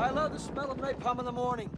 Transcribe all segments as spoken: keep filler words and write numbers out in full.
I love the smell of napalm in the morning.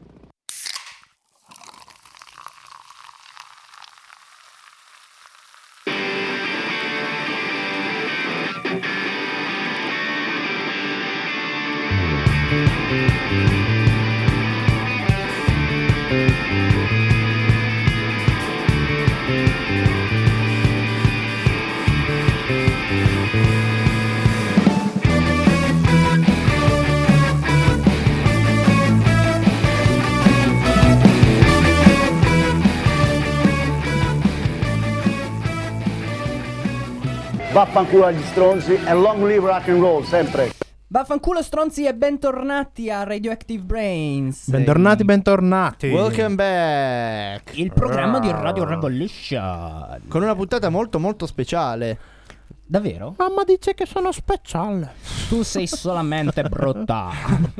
Vaffanculo agli stronzi e long live rock and roll, sempre. Vaffanculo stronzi e bentornati a Radioactive Brains. Bentornati, bentornati. Welcome back. Il programma di Radio Revolution. Con una puntata molto molto speciale. Davvero? Mamma dice che sono speciale. Tu sei solamente brutta.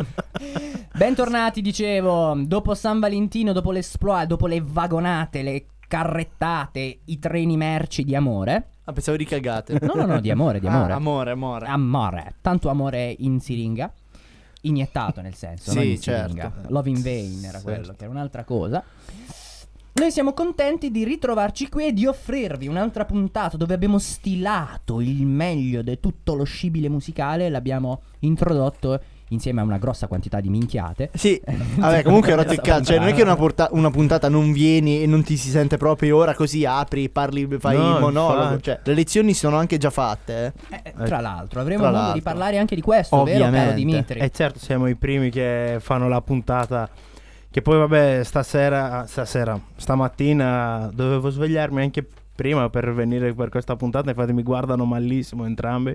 Bentornati, dicevo. Dopo San Valentino, dopo l'esploit, dopo le vagonate, le carrettate, i treni merci di amore. Ah, pensavo di cagate. No, no, no, di amore, di amore. Ah, amore, amore. Amore. Tanto amore in siringa. Iniettato nel senso, sì, non in certo. siringa. Love in vain era Certo. quello, che era un'altra cosa. Noi siamo contenti di ritrovarci qui e di offrirvi un'altra puntata dove abbiamo stilato il meglio di tutto lo scibile musicale. L'abbiamo introdotto insieme a una grossa quantità di minchiate. Sì, vabbè, comunque rotto il cazzo. Cioè, non è che una, porta- una puntata non vieni e non ti si sente proprio ora così apri, parli, fai No, il monologo. infatti. Cioè, le lezioni sono anche già fatte. Eh. Eh, tra l'altro, avremo Tra modo l'altro. di parlare anche di questo, vero caro Ovviamente. Dimitri? E certo, siamo i primi che fanno la puntata. Che poi vabbè, stasera, stasera, stamattina dovevo svegliarmi anche prima per venire per questa puntata. Infatti mi guardano malissimo entrambi.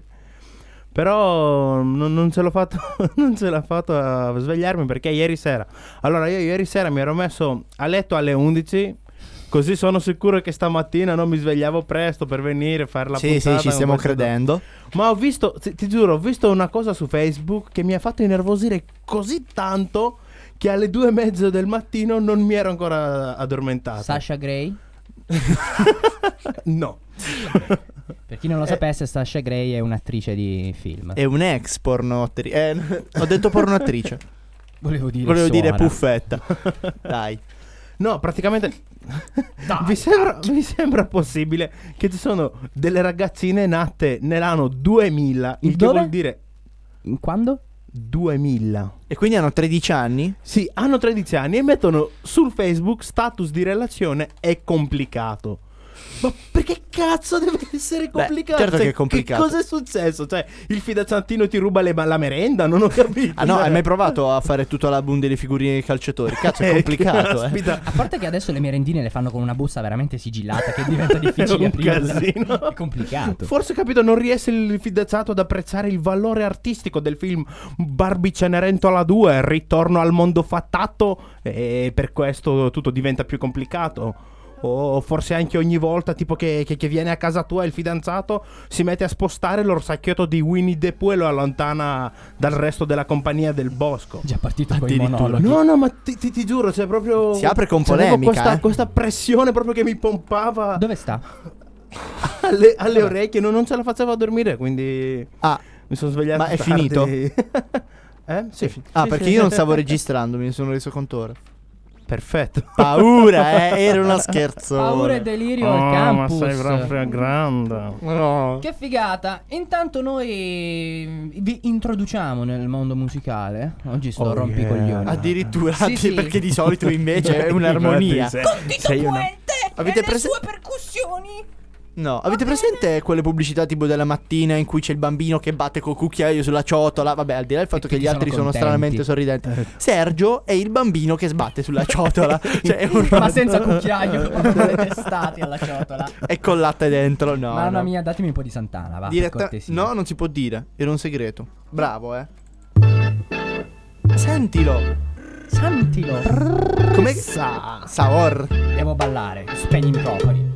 Però non, non ce l'ho fatto non ce l'ho fatto a svegliarmi perché ieri sera. Allora io ieri sera mi ero messo a letto alle undici. Così sono sicuro che stamattina non mi svegliavo presto per venire a fare la Sì, puntata. sì, ci con stiamo questo- credendo. Ma ho visto, ti, ti giuro, ho visto una cosa su Facebook che mi ha fatto innervosire così tanto che alle due e mezzo del mattino non mi ero ancora addormentato. Sasha Grey? No. Per chi non lo sapesse, Sasha Grey è un'attrice di film. È un'ex pornoattrice. Eh, ho detto pornoattrice. Volevo dire Volevo dire suora. puffetta. Dai. No, praticamente Dai, vi, sembra, vi sembra possibile che ci sono delle ragazzine nate nell'anno duemila, il che Dove? vuol dire Quando? duemila. E quindi hanno tredici anni? Sì, hanno tredici anni e mettono sul Facebook status di relazione è complicato. Ma perché cazzo deve essere complicato? certo Cioè, che è complicato. Che cosa è successo? Cioè, il fidanzatino ti ruba le- la merenda? Non ho capito. Ah no, hai mai provato a fare tutto l'album delle figurine dei calciatori? Cazzo, è complicato, eh. Caspita. A parte che adesso le merendine le fanno con una busta veramente sigillata che diventa difficile È un aprirla. casino. È complicato. Forse, capito, non riesce il fidanzato ad apprezzare il valore artistico del film Barbie Cenerentola due, Ritorno al mondo fattato, e per questo tutto diventa più complicato. O forse anche ogni volta tipo che, che, che viene a casa tua il fidanzato si mette a spostare l'orsacchiotto di Winnie the Pooh e lo allontana dal resto della compagnia del bosco. Già partito con i Addirittura. monologhi. No, no, ma ti, ti, ti giuro, c'è proprio... Si apre con c'avevo polemica, questa, eh. questa pressione proprio che mi pompava Dove sta? alle, alle orecchie, non, non ce la facevo a dormire, quindi Ah, mi sono svegliato ma è tardi. finito? Eh? Sì. ah Sì, perché sì. io non stavo registrando, me ne sono reso conto ora. Perfetto. Paura, eh, era uno scherzo. Paura e delirio al Oh, ma campus. sei proprio grande. No. Che figata. Intanto noi vi introduciamo nel mondo musicale. Oggi sto Oh, rompicoglioni. yeah. Addirittura, Sì, sì. perché di solito invece è un'armonia. Infatti, Con Tito sei una- Puente Avete e le prese- sue percussioni. No, avete presente quelle pubblicità tipo della mattina in cui c'è il bambino che batte col cucchiaio sulla ciotola? Vabbè, al di là del fatto E che tutti gli altri sono sono, contenti. stranamente sorridenti. Sergio è il bambino che sbatte sulla ciotola. Cioè, è un Ma senza cucchiaio, proprio con le testate alla ciotola. è con latte dentro. No, Mamma no. mia, datemi un po' di Santana, va, per Diretta- cortesia. No, non si può dire. Era un segreto. Bravo, eh. Sentilo. Santilo. Come sa? Saor. Devo ballare, spegni i microfoni.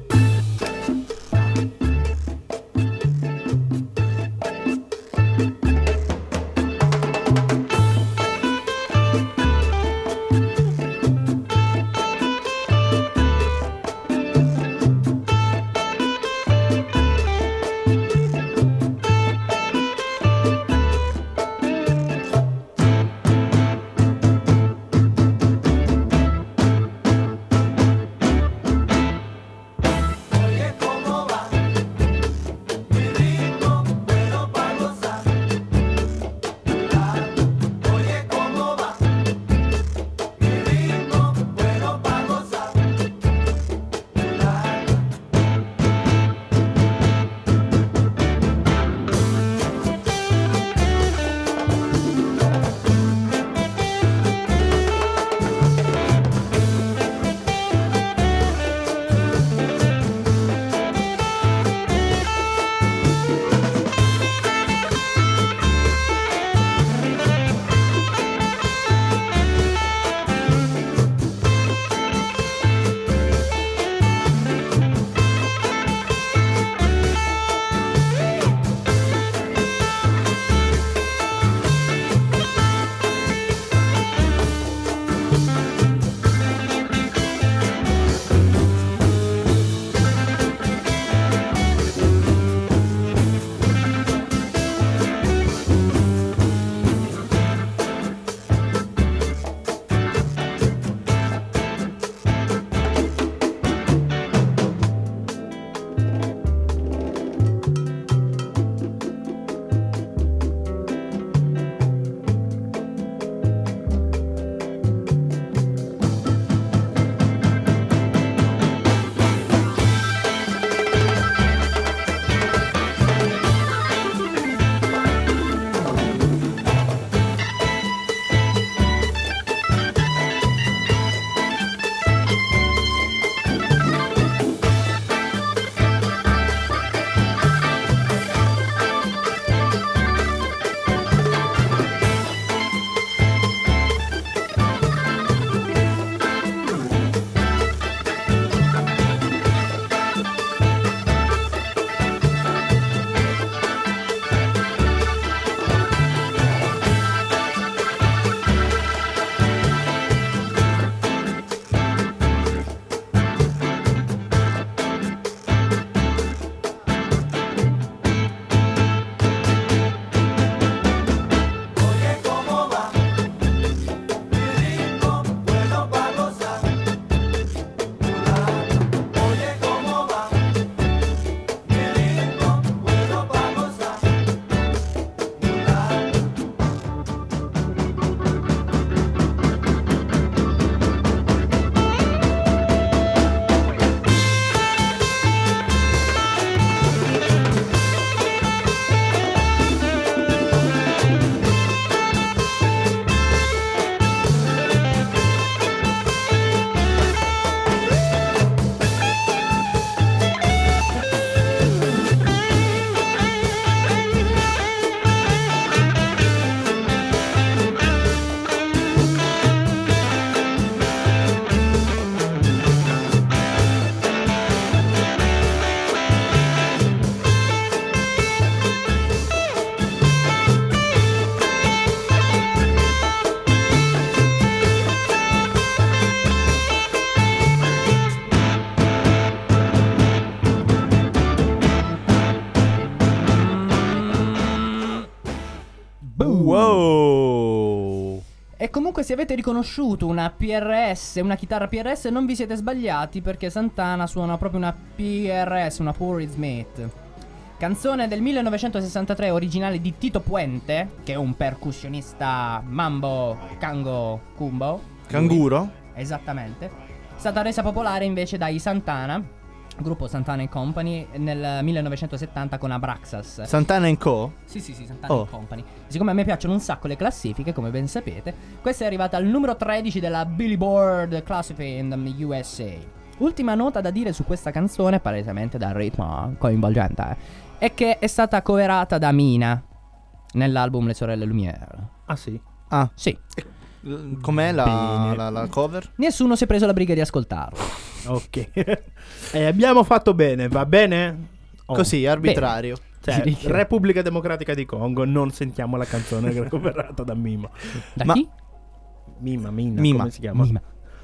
Wow. E comunque se avete riconosciuto una P R S, una chitarra P R S, non vi siete sbagliati, perché Santana suona proprio una P R S, una Poor Smith. Canzone del millenovecentosessantatré, originale di Tito Puente, che è un percussionista mambo, cango, cumbo. Canguro? Esattamente. È stata resa popolare invece dai Santana, gruppo Santana and Company, nel millenovecentosettanta con Abraxas. Santana and Co? Sì, sì, sì, Santana Oh. and Company. Siccome a me piacciono un sacco le classifiche, come ben sapete, questa è arrivata al numero tredici della Billboard Classic in the U S A. Ultima nota da dire su questa canzone, palesemente dal ritmo coinvolgente, eh, è che è stata coverata da Mina nell'album Le Sorelle Lumière. Ah sì? Ah, Sì. com'è la, Bene. la, la cover? Nessuno si è preso la briga di ascoltarlo. Ok. E abbiamo fatto bene, va bene? Oh. Così, arbitrario. Cioè, Direi che- Repubblica Democratica di Congo, non sentiamo la canzone che è coverata da Mima. Da Ma- chi? Mima, Mina, Mima. come si chiama? Mima.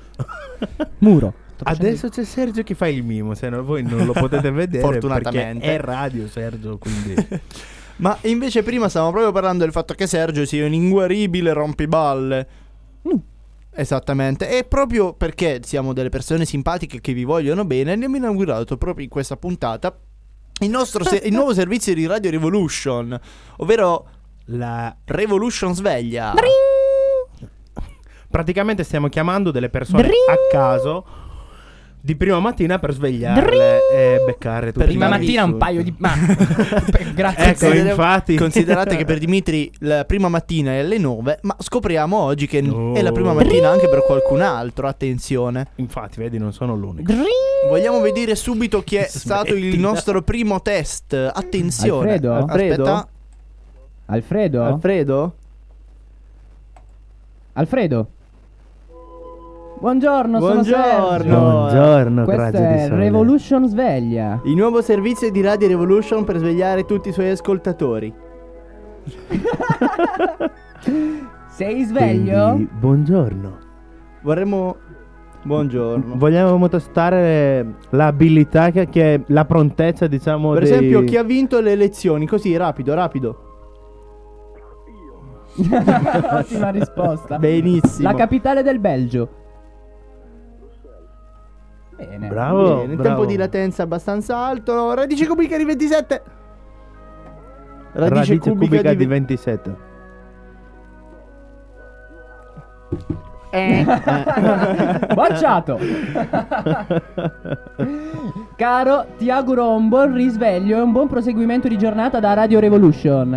Muro. Sto facendo- Adesso c'è Sergio che fa il mimo, se no voi non lo potete vedere Fortunatamente. perché è radio Sergio, quindi Ma invece prima stavamo proprio parlando del fatto che Sergio sia un inguaribile rompiballe. Mm. Esattamente. E proprio perché siamo delle persone simpatiche che vi vogliono bene, abbiamo inaugurato proprio in questa puntata il nostro se- il nuovo servizio di Radio Revolution, ovvero la Revolution Sveglia. praticamente stiamo chiamando delle persone Dring. a caso di prima mattina per svegliarle e beccare tutti Prima i mattina un insulti. paio di... Ma... Grazie. Ecco, Considera- infatti. Considerate che per Dimitri la prima mattina è alle nove, ma scopriamo oggi che Oh. è la prima mattina anche per qualcun altro. Attenzione. Infatti, vedi, non sono l'unico. Vogliamo vedere subito chi è stato il Smettila. nostro primo test. Attenzione. Alfredo? Aspetta. Alfredo? Alfredo? Alfredo? Buongiorno, sono Buongiorno. Sergio. Buongiorno, Questo grazie di è sole. Revolution Sveglia. Il nuovo servizio di Radio Revolution per svegliare tutti i suoi ascoltatori. Sei sveglio? Quindi, buongiorno. Vorremmo... Buongiorno. Vogliamo testare l'abilità che, che è la prontezza, diciamo, Per dei- esempio, chi ha vinto le elezioni? Così, rapido, rapido. Ottima risposta. Benissimo. La capitale del Belgio. Bene. Bravo, Bene, il bravo. tempo di latenza abbastanza alto. Radice cubica di ventisette. Radice, Radice cubica, cubica di di ve- ventisette. Eh. Bocciato. Caro, ti auguro un buon risveglio e un buon proseguimento di giornata da Radio Revolution.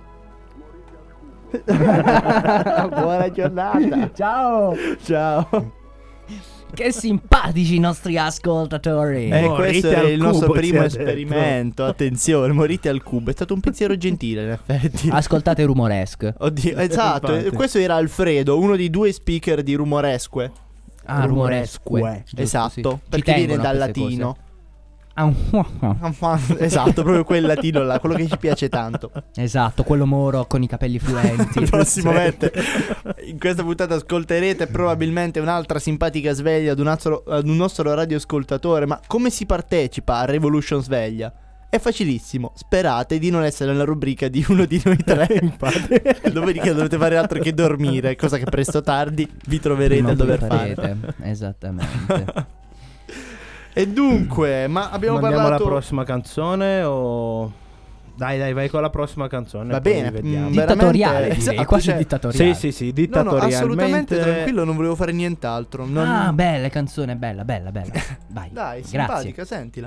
Buona giornata. Ciao. Ciao. Che simpatici i nostri ascoltatori. Eh, Morite questo è al il nostro cubo, primo ci ha detto. esperimento. Attenzione, morite al cubo. È stato un pensiero gentile, in effetti. Ascoltate Rumoresque. Oddio, esatto. Infatti. Questo era Alfredo, uno dei due speaker di Rumoresque. Ah, Rumoresque. Rumoresque. Giusto, Esatto, sì. Ci perché viene tengono a dal queste latino. cose. Ah, Esatto, proprio quel latino là, quello che ci piace tanto. Esatto, quello moro con i capelli fluenti. Prossimamente in questa puntata ascolterete probabilmente un'altra simpatica sveglia ad un, altro, ad un nostro radioascoltatore. Ma come si partecipa a Revolution Sveglia? È facilissimo, sperate di non essere nella rubrica di uno di noi tre. Infatti. Dopodiché dovete fare altro che dormire, cosa che presto o tardi vi troverete Prima a o dover poi fare. farete. Esattamente. E dunque, ma abbiamo Mandiamo parlato... la prossima canzone o... Dai, dai, vai con la prossima canzone. Va poi bene, vediamo. mm, Dittatoriale, veramente- direi, esatto, quasi cioè- dittatoriale. Sì, sì, sì, No, no, dittatorialmente. assolutamente tranquillo, non volevo fare nient'altro. Non... Ah, bella canzone, bella, bella, bella. Vai. Dai, Grazie. simpatica, sentila.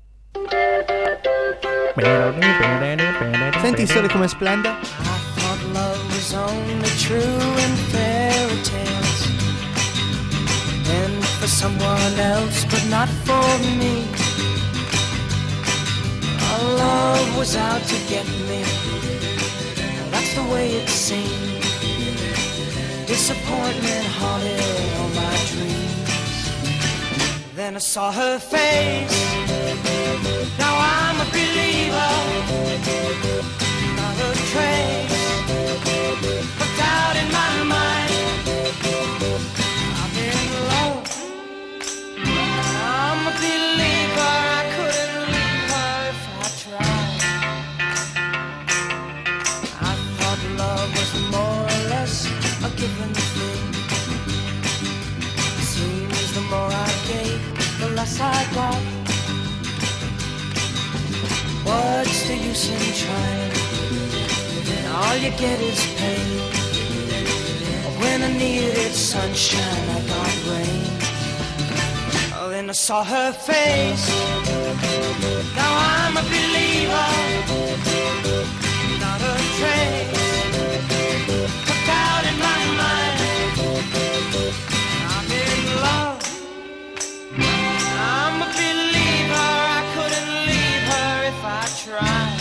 Senti il sole come splende? I thought love was only true in fairy tales, and for someone else, but not for me. Our love was out to get me. That's the way it seemed. Disappointment haunted all my dreams. Then I saw her face. Now I'm a believer. Not a trace of doubt in my mind. I've been alone. I'm a believer. I couldn't leave her if I tried. I thought love was use in trying. All you get is pain. When I needed sunshine, I got rain. Oh, then I saw her face. Now I'm a believer. Not a trace. Put out in my mind. I'm in love. I'm a believer. I couldn't leave her if I tried.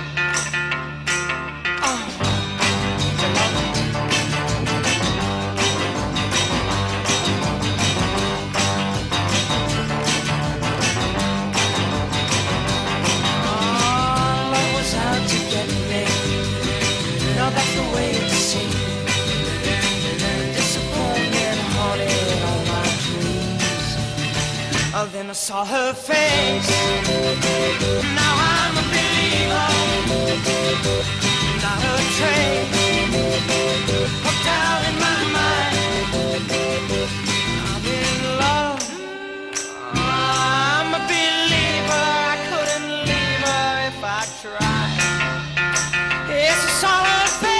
That's the way it seemed. Disappointment haunted all my dreams. Oh, then I saw her face. Now I'm a believer. Not a trace. Hooked out in my mind. I'm in love. I'm a believer. I couldn't leave her if I tried. Yes, I saw her.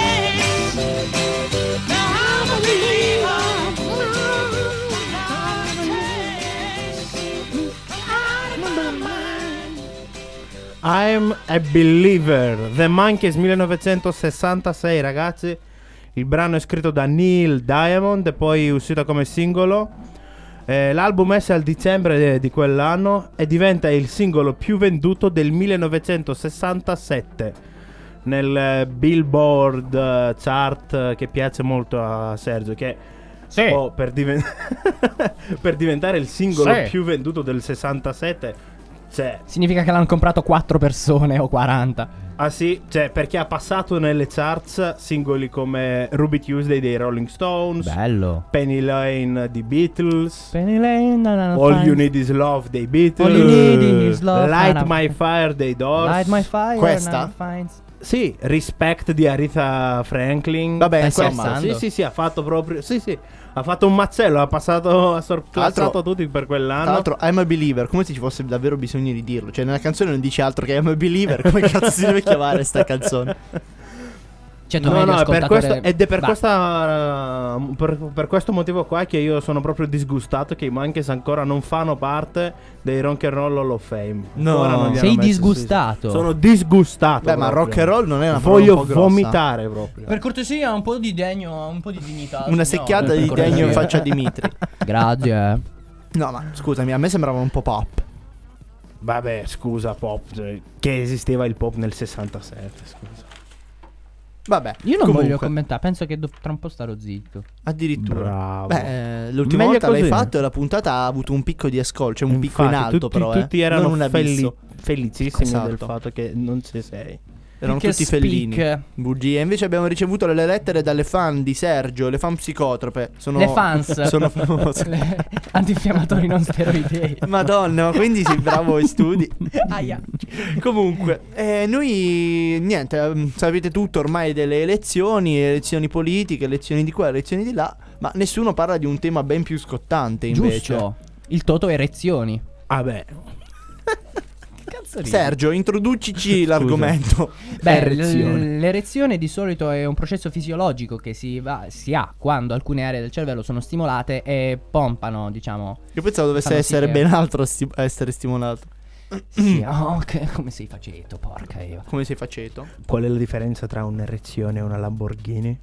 I'm a Believer, The Monkees millenovecentosessantasei, ragazzi. Il brano è scritto da Neil Diamond e poi uscito come singolo. Eh, l'album esce al dicembre de- di quell'anno e diventa il singolo più venduto del millenovecentosessantasette nel eh, Billboard eh, chart eh, che piace molto a Sergio, che Sì. oh, per, diven- per diventare il singolo Sì. più venduto del sessantasette. Cioè, Significa che l'hanno comprato quattro persone o quaranta. ah sì, cioè perché ha passato nelle charts singoli come Ruby Tuesday dei Rolling Stones, Bello. Penny Lane di Beatles, Penny Lane, no, no, no, All fine. You Need Is Love dei Beatles, All You Need Is Love, Light no, no. My Fire dei Doors. Light My Fire. Questa? no, finds- Sì, Respect di Aretha Franklin. Vabbè, Stai insomma, scherzando? Sì, sì, sì, ha fatto proprio, sì, sì, ha fatto un mazzello, ha passato, ha sorclassato Altro- tutti per quell'anno. Tra l'altro, I'm a Believer, come se ci fosse davvero bisogno di dirlo. Cioè, nella canzone non dice altro che I'm a Believer. Come cazzo si deve chiamare sta canzone? Cioè, tu No, meglio no, è per ascoltatore- questo, ed è per, Va. questa, uh, per, per questo motivo qua che io sono proprio disgustato che i Monkees ancora non fanno parte dei Rock and Roll Hall of Fame. No. Ancora non li hanno Sei messi, disgustato? sì, sì. Sono disgustato. Beh, ma proprio. rock and roll non è una parola Voglio un po' grossa. vomitare proprio. Per cortesia, un po' di degno, un po' di dignità. Una signore, secchiata per di cortesia. degno in faccia a Dimitri. Grazie. No, ma scusami, a me sembrava un po' pop. Vabbè, scusa, pop. Cioè, che esisteva il pop nel sessantasette, scusa. Vabbè, Io non comunque, voglio commentare, penso che do- tra un po' starò zitto. addirittura. Bravo. Beh, eh, l'ultima Meglio volta l'hai così. fatto e la puntata ha avuto un picco di ascolto, cioè un picco in Infatti, alto tutti, però, eh. tutti erano non un feli- abisso. felicissimi Esatto. del fatto che non ci sei. Erano Che tutti fellini. speak. Bugie. Invece abbiamo ricevuto le lettere dalle fan di Sergio, le fan psicotrope. Sono, Le fans. Sono famose. Le antinfiammatori non steroidei. Madonna, ma quindi sei bravo ai studi. Aia. Comunque, eh, noi niente, ehm, sapete tutto ormai delle elezioni, elezioni politiche, elezioni di qua, elezioni di là, ma nessuno parla di un tema ben più scottante invece. Giusto. Il toto erezioni. Vabbè. Che cazzo ridi? Sergio, introducici l'argomento. Beh, Erezione. l- l'erezione di solito è un processo fisiologico che si, va, si ha quando alcune aree del cervello sono stimolate e pompano, diciamo. Io pensavo dovesse Fanno sì essere che- ben altro sti- essere stimolato. Sì, oh, che- come sei faceto, porca Eva. Come sei faceto? Qual è la differenza tra un'erezione e una Lamborghini?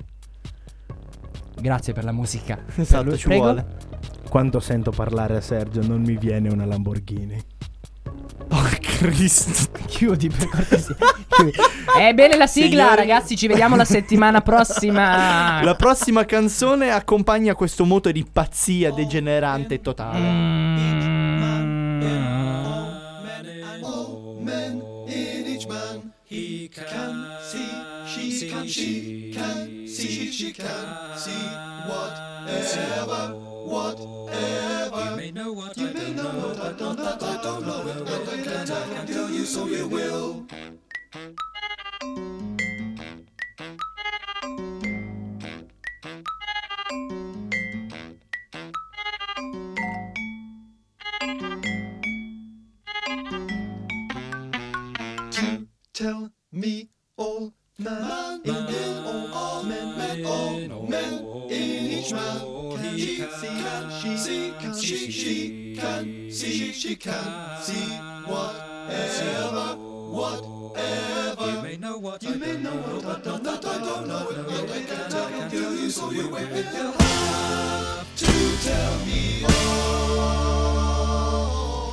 Grazie per la musica. Esatto, Lui- ci prego. vuole. Quando sento parlare a Sergio non mi viene una Lamborghini. Oh Cristo. Chiudi per cortesia. Chiudi. Ebbene la sigla, Signori- ragazzi, ci vediamo la settimana prossima. La prossima canzone accompagna questo moto di pazzia degenerante totale. Mm. Tell Fishman can see, can see, can see, she can see, she can see whatever, whatever. You may know what you may know what I don't know, I don't know it, but I can tell you, so you will have to tell me all.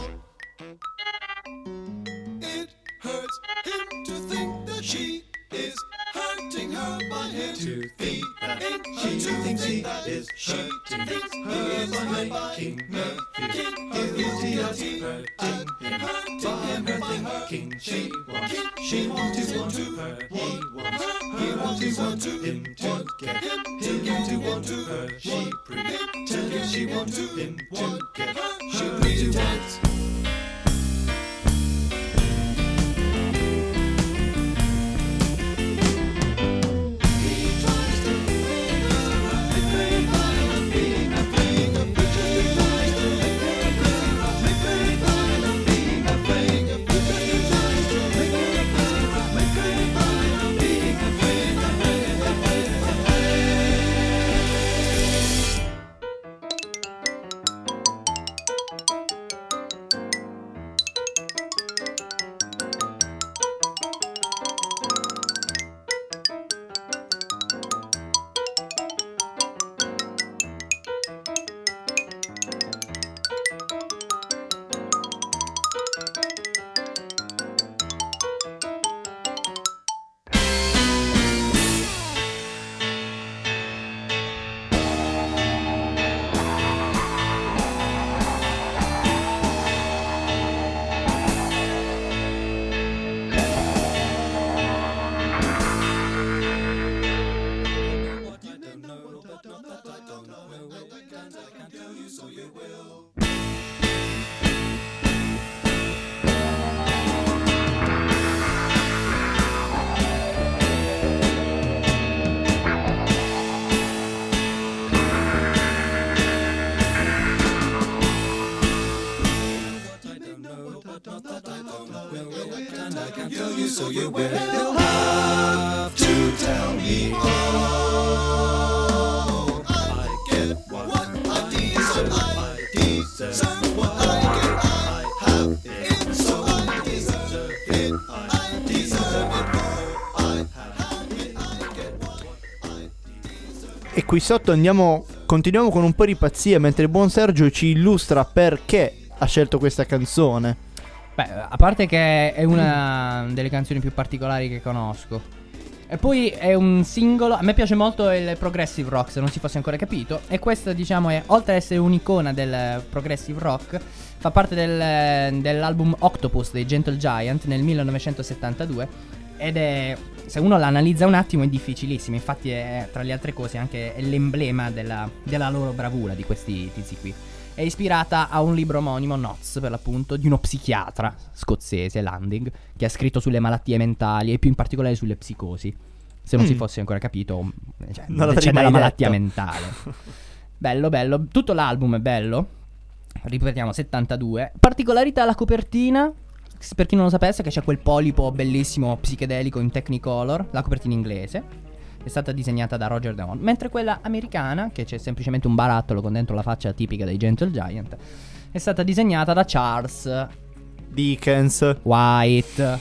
It hurts him to think that she is hurting her by him. To think that she thinks he is hurting her by making her feel guilty as he hurting him. Hurting him by thinking she wants, she wants him to hurt. He wants, he wants him want to him to get him to want to hurt. She pretends she wants to him to get her. She pretends. So you will have to tell me all. I get what I deserve. I deserve what I get. I have it, so I deserve it. I deserve it. I have it. I get what I deserve. E qui sotto andiamo, continuiamo con un po' di pazzia mentre il buon Sergio ci illustra perché ha scelto questa canzone. Beh, a parte che è una delle canzoni più particolari che conosco. E poi è un singolo. A me piace molto il progressive rock, se non si fosse ancora capito. E questa, diciamo, è, oltre ad essere un'icona del progressive rock, fa parte del, dell'album Octopus dei Gentle Giant nel millenovecentosettantadue. Ed è, se uno la analizza un attimo, è difficilissimo. Infatti è, tra le altre cose, anche è l'emblema della, della loro bravura, di questi tizi qui. È ispirata a un libro omonimo, Notes per l'appunto, di uno psichiatra scozzese, Landing, che ha scritto sulle malattie mentali e più in particolare sulle psicosi. Se non mm. si fosse ancora capito, cioè, non c'è della malattia detto. mentale. Bello, bello. Tutto l'album è bello. Ripetiamo, settantadue. Particolarità la copertina. Per chi non lo sapesse, che c'è quel polipo bellissimo psichedelico in Technicolor. La copertina inglese è stata disegnata da Roger Deon, mentre quella americana, che c'è semplicemente un barattolo con dentro la faccia tipica dei Gentle Giant, è stata disegnata da Charles Dickens White.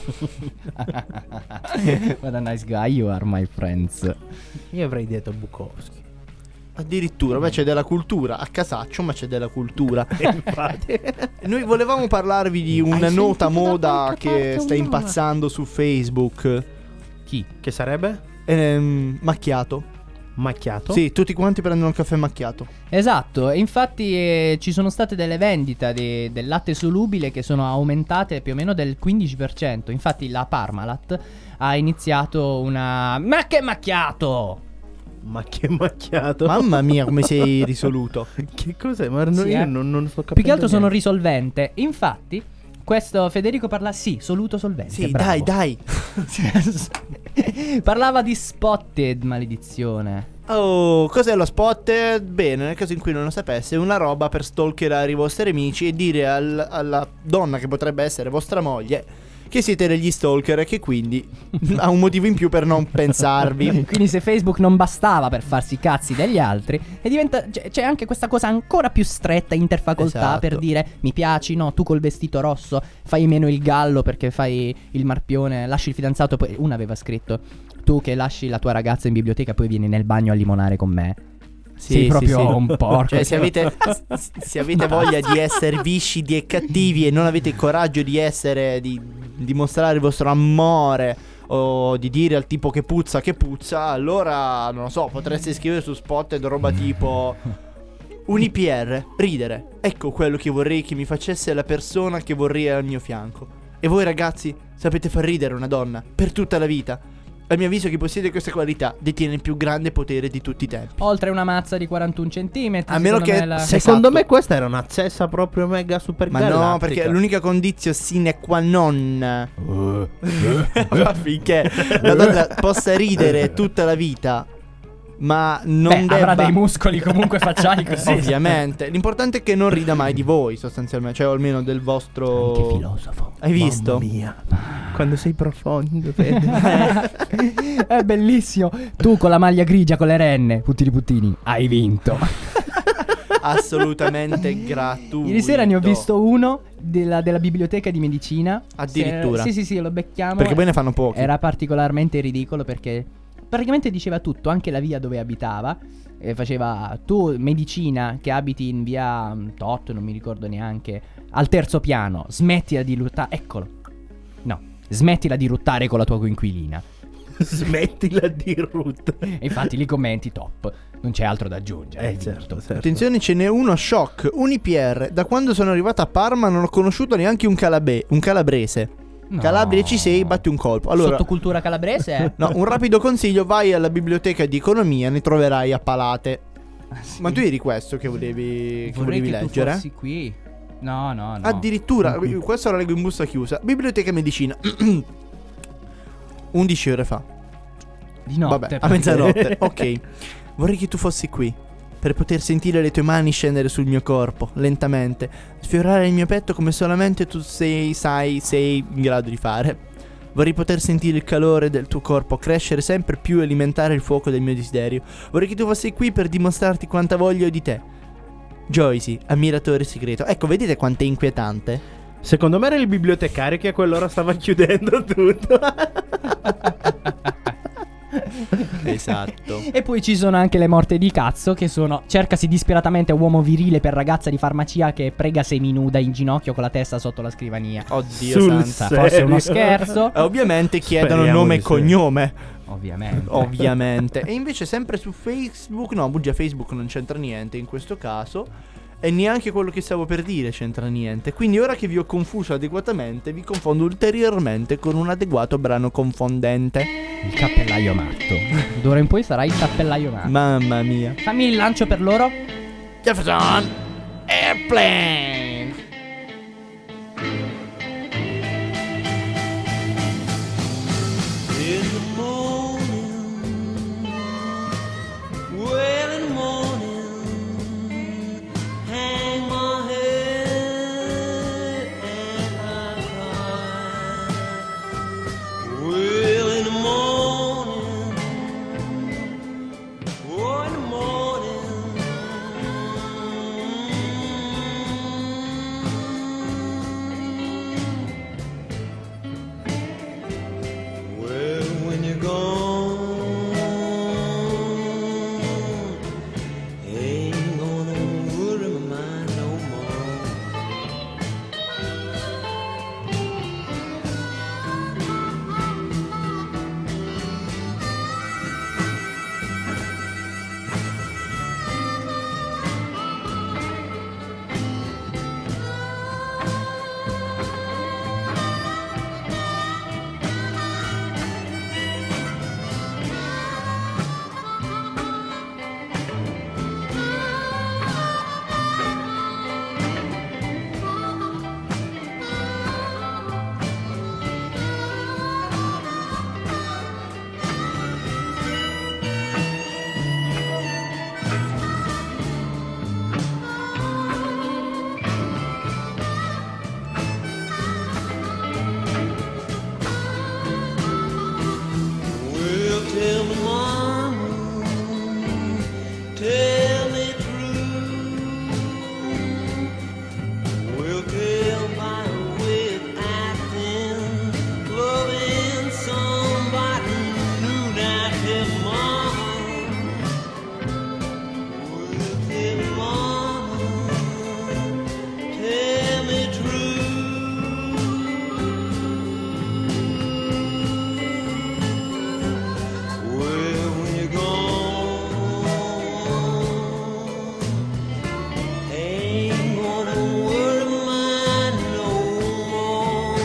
What a nice guy you are, my friends. Io avrei detto Bukowski. Addirittura, beh, c'è della cultura. A casaccio, ma c'è della cultura. Infatti. Noi volevamo parlarvi di una nota moda che sta impazzando su Facebook. Chi? Che sarebbe? Ehm, macchiato. Macchiato? Sì, tutti quanti prendono il caffè macchiato. Esatto, infatti eh, ci sono state delle vendite di, del latte solubile che sono aumentate più o meno del quindici per cento. Infatti la Parmalat ha iniziato una... Ma che macchiato! Ma che macchiato. Mamma mia, come sei risoluto. Che cos'è? Ma non, Sì, io eh. non, non sto capendo. Più che altro sono niente. risolvente. Infatti, questo Federico parla... Sì, soluto solvente. Sì, bravo. dai, dai. Parlava di spotted, maledizione. Oh, cos'è lo spot? Bene, nel caso in cui non lo sapesse, è una roba per stalkerare i vostri amici e dire al- alla donna che potrebbe essere vostra moglie: che siete degli stalker e che quindi ha un motivo in più per non pensarvi. Quindi se Facebook non bastava per farsi i cazzi degli altri, e diventa, c'è, c'è anche questa cosa ancora più stretta interfacoltà, Esatto. per dire mi piaci, no, tu col vestito rosso fai meno il gallo perché fai il marpione, lasci il fidanzato. Poi una aveva scritto tu che lasci la tua ragazza in biblioteca e poi vieni nel bagno a limonare con me. Sì, Sei sì, proprio sì. un porco. Cioè, se avete, se avete voglia di essere viscidi e cattivi e non avete il coraggio di essere, di dimostrare il vostro amore o di dire al tipo che puzza, che puzza, allora non lo so, potreste scrivere su Spotted roba tipo un I P R, ridere. Ecco quello che vorrei che mi facesse la persona che vorrei al mio fianco. E voi ragazzi sapete far ridere una donna per tutta la vita. A mio avviso chi possiede questa qualità detiene il più grande potere di tutti i tempi. Oltre una mazza di quarantuno centimetri. A meno secondo che- me la- se- Secondo Esatto. me questa era una cessa proprio mega super Ma galattica. no, perché l'unica condizione sine qua non affinché la donna possa ridere tutta la vita, ma non Beh, debba. avrà dei muscoli comunque facciali così. Ovviamente. L'importante è che non rida mai di voi, sostanzialmente. Cioè, o almeno del vostro. Che filosofo. Hai visto? Mamma mia. Quando sei profondo. È bellissimo. Tu con la maglia grigia con le renne, puttini puttini, hai vinto. Assolutamente gratuito. Ieri sera ne ho visto uno della, della biblioteca di medicina. Addirittura. Se- sì, sì, sì, lo becchiamo. Perché poi ne fanno pochi. Era particolarmente ridicolo perché praticamente diceva tutto, anche la via dove abitava. E faceva tu medicina che abiti in via mm, Tot, non mi ricordo neanche, al terzo piano, smettila di ruttare. Eccolo. No, smettila di ruttare con la tua coinquilina. Smettila di root. E infatti li commenti top. Non c'è altro da aggiungere. Eh hai certo, vinto. certo. Attenzione, ce n'è uno shock. Un I P R. Da quando sono arrivato a Parma non ho conosciuto neanche un, calabe- un calabrese. No. Calabria C sei, batti un colpo. Allora, Sottocultura calabrese? eh? no, un rapido consiglio: vai alla biblioteca di economia, ne troverai a palate. Ma tu eri questo che volevi, che Vorrei volevi che tu leggere? fossi qui. No, no, no. Addirittura, questo lo leggo in busta chiusa. Biblioteca medicina. undici ore fa. Di notte. Vabbè, a perché- mezzanotte. Ok. Vorrei che tu fossi qui per poter sentire le tue mani scendere sul mio corpo, lentamente, sfiorare il mio petto come solamente tu sei, sai, sei in grado di fare. Vorrei poter sentire il calore del tuo corpo crescere sempre più e alimentare il fuoco del mio desiderio. Vorrei che tu fossi qui per dimostrarti quanta voglio di te. Joycey, ammiratore segreto. Ecco, vedete quanto è inquietante? Secondo me era il bibliotecario che a quell'ora stava chiudendo tutto. Esatto. E poi ci sono anche le morte di cazzo che sono cercasi disperatamente uomo virile per ragazza di farmacia che prega seminuda in ginocchio con la testa sotto la scrivania. Oddio Sul santa. serio? Forse uno scherzo. E ovviamente chiedono Speriamo nome di e sì. cognome. Ovviamente. Ovviamente. E invece sempre su Facebook, no, bugia, Facebook non c'entra niente in questo caso. E neanche quello che stavo per dire c'entra niente. Quindi ora che vi ho confuso adeguatamente, vi confondo ulteriormente con un adeguato brano confondente. Il cappellaio matto. D'ora in poi sarà il cappellaio matto. Mamma mia. Fammi il lancio per loro. Jefferson Airplane. In the morning, well in the morning, hang my head and I cry. Well in the morning, oh in the morning, tell mama, will you tell mama, tell me true. Well, when you're gone, ain't gonna worry mine no more.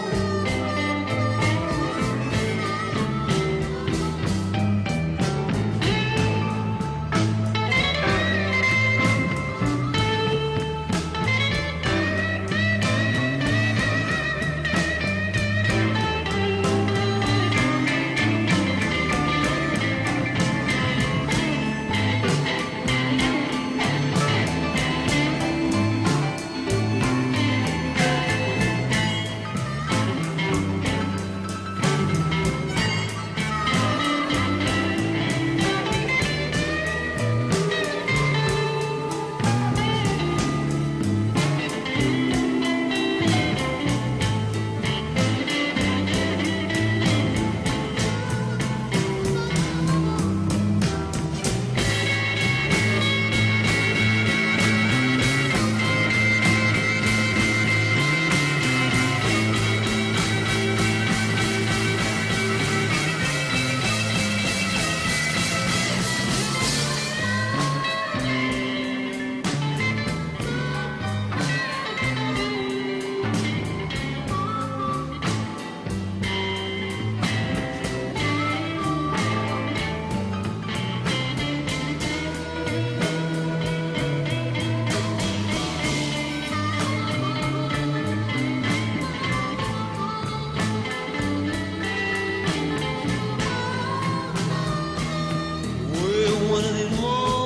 Well, one of these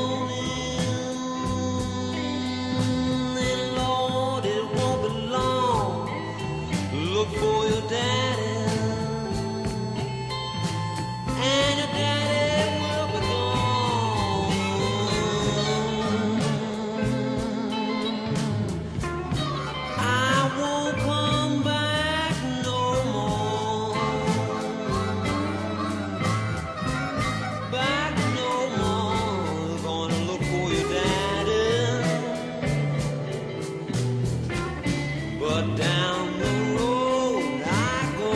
mornings, and Lord, it won't be long. Look for your daddy, and your daddy will be gone. I won't come back no more. Back no more. Gonna look for your daddy, but down the road I go.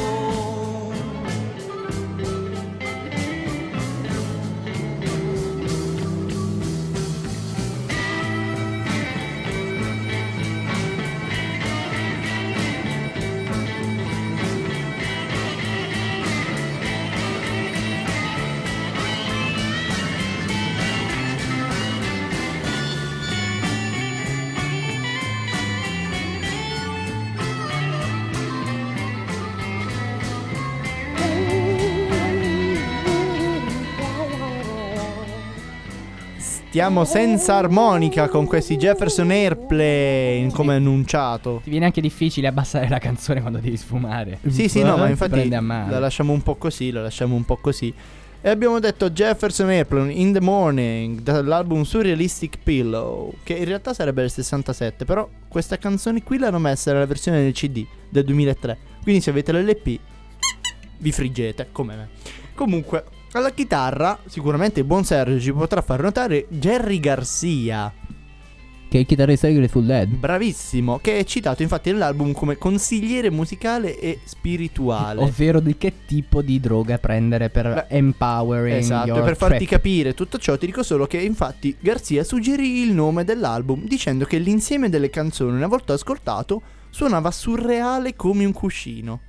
Stiamo senza armonica con questi Jefferson Airplane, come annunciato. Ti viene anche difficile abbassare la canzone quando devi sfumare. Sì, sì, no, ma Ti infatti prende a male. la lasciamo un po' così, la lasciamo un po' così. E abbiamo detto Jefferson Airplane In the Morning, dall'album Surrealistic Pillow, che in realtà sarebbe del sessantasette, però questa canzone qui l'hanno messa nella versione del C D del duemilatré. Quindi se avete l'L P vi friggete, come me. Comunque, alla chitarra sicuramente il buon Sergio ci potrà far notare Jerry Garcia, Che è il chitarrista di Grateful Dead. bravissimo, che è citato infatti nell'album come consigliere musicale e spirituale. Ovvero di che tipo di droga prendere per Beh, empowering Esatto, your e per farti trip. capire tutto ciò ti dico solo che infatti Garcia suggerì il nome dell'album dicendo che l'insieme delle canzoni, una volta ascoltato, suonava surreale come un cuscino.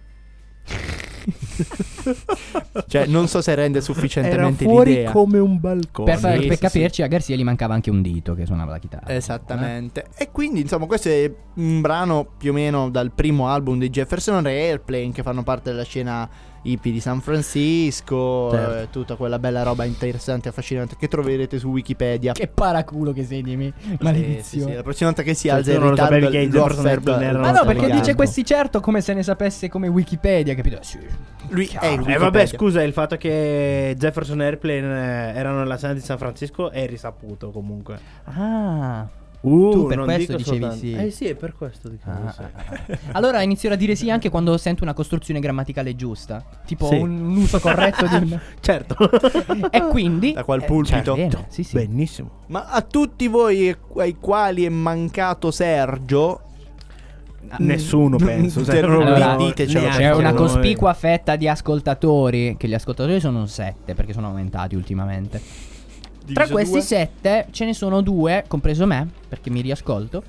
Cioè non so se rende sufficientemente l'idea. come un balcone. Per, far- Sì, per sì, capirci, a Garcia gli mancava anche un dito che suonava la chitarra. Esattamente. E quindi insomma questo è un brano più o meno dal primo album di Jefferson Airplane, che fanno parte della scena hippie di San Francisco, Certo. eh, tutta quella bella roba interessante e affascinante che troverete su Wikipedia. Che paraculo che sei di me. Sì, sì, Maledizione. sì, la prossima volta che si Cioè, alza tu il non lo ritardo sapevi che i lo Jefferson afferma- Airplane erano Ma no, Stavo perché ligando. dice questi certo come se ne sapesse come Wikipedia, capito? Sì. Lui è il Eh vabbè, Wikipedia. scusa, il fatto che Jefferson Airplane eh, erano nella scena di San Francisco è risaputo comunque. Ah. Uh, Tu per non questo dico dicevi soltanto- sì. Eh sì, è per questo dico Ah, sì. ah, ah. Allora inizierò a dire sì anche quando sento una costruzione grammaticale giusta. Tipo Sì. un, un uso corretto di un... Certo. E quindi... Da qual eh, pulpito? bene, sì, sì. Benissimo. Ma a tutti voi ai quali è mancato Sergio, Nessuno Mm, penso. cioè, proprio allora, ditecelo, neanche C'è una noi. cospicua fetta di ascoltatori, che gli ascoltatori sono un sette perché sono aumentati ultimamente. Tra diviso questi due. sette ce ne sono due, compreso me, perché mi riascolto.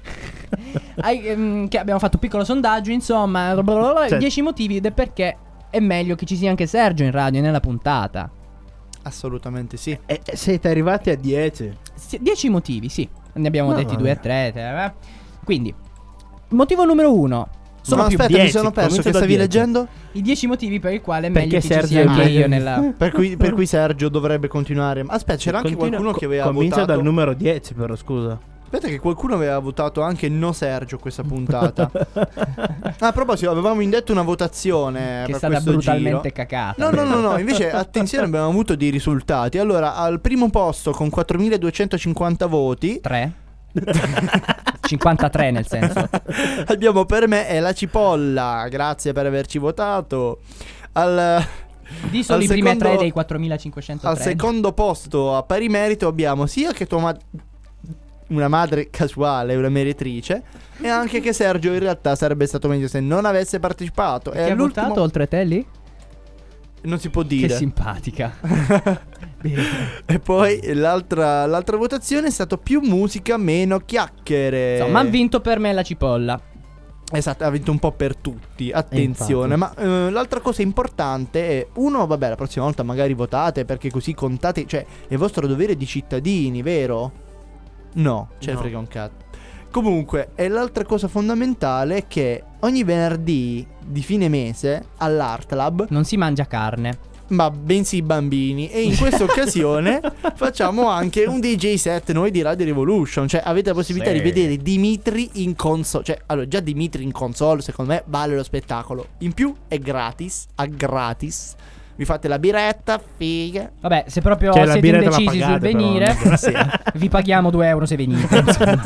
ai- ehm, che abbiamo fatto un piccolo sondaggio, insomma, Cioè- dieci motivi del perché è meglio che ci sia anche Sergio in radio nella puntata. Assolutamente sì. E e siete arrivati a dieci. Sì, dieci motivi, sì. Ne abbiamo No, detti vabbè. due o tre. tre, eh. Quindi, motivo numero uno. Sono Ma più aspetta, mi dieci, sono perso. comincio Che da stavi dieci. leggendo? i dieci motivi per i quali è Perché meglio che Sergio ci sia è anche meglio. io nella... Per cui, per cui Sergio dovrebbe continuare. Aspetta, c'era anche Continua- qualcuno che aveva Comincia votato. dal numero dieci, però scusa. Aspetta, che qualcuno aveva votato anche no Sergio questa puntata. Ah, a proposito, avevamo indetto una votazione che è per stata questo brutalmente giro. cacata. No, no, no, no, invece attenzione, abbiamo avuto dei risultati. Allora, al primo posto con quattromiladuecentocinquanta voti tre? cinquantatré nel senso. abbiamo per me è la Cipolla. Grazie per averci votato. Al Di solo Al i primi secondo- tre dei quattromilacinquecentotre. Al secondo posto a pari merito abbiamo sia che tua ma- una madre casuale, una meritrice, e anche che Sergio in realtà sarebbe stato meglio se non avesse partecipato. Chi E ha all'ultimo votato oltre te lì? non si può Che dire. simpatica. Bene. E poi l'altra, l'altra votazione è stato più musica, meno chiacchiere. Insomma, ha vinto per me la Cipolla. Esatto, ha vinto un po' per tutti. Attenzione, ma eh, l'altra cosa importante è: uno, vabbè, la prossima volta magari votate perché così contate, cioè è vostro dovere di cittadini, vero? No, ce ne No. frega un cazzo. Comunque, e l'altra cosa fondamentale è che ogni venerdì di fine mese all'Art Lab, Non si mangia carne. ma bensì i bambini, e in questa occasione facciamo anche un D J set noi di Radio Revolution, cioè avete la possibilità Sì. di vedere Dimitri in console, cioè allora già Dimitri in console secondo me vale lo spettacolo, in più è gratis, a gratis, vi fate la biretta, figa. Vabbè, se proprio Cioè, la siete biretta la indecisi sul pagate, però, venire, non Sì. vi paghiamo due euro se venite. insomma.